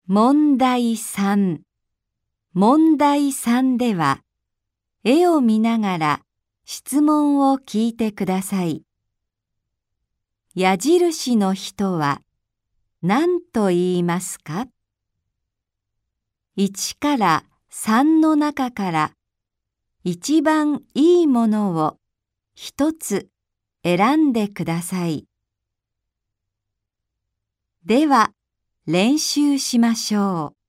問題3。問題3では、絵を見ながら質問を聞いてください。矢印の人は何と言いますか？1から3の中から一番いいものを一つ選んでください。では練習しましょう。